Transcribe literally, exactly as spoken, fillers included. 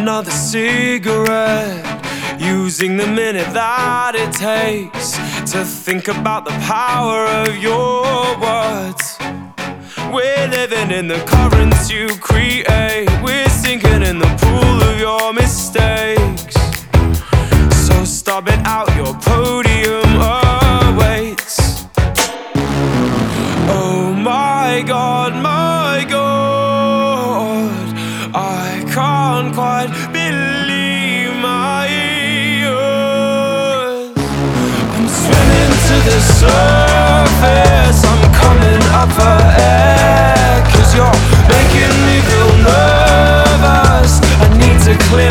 another cigarette, using the minute that it takes to think about the power of your words. We're living in the currents you create, we're sinking in the pool of your mistakes. So stub it out, your podium awaits. Oh my God, my God, I can't quite believe my ears. I'm swimming to the surface, I'm coming up for air, 'cause you're making me feel nervous. I need to clear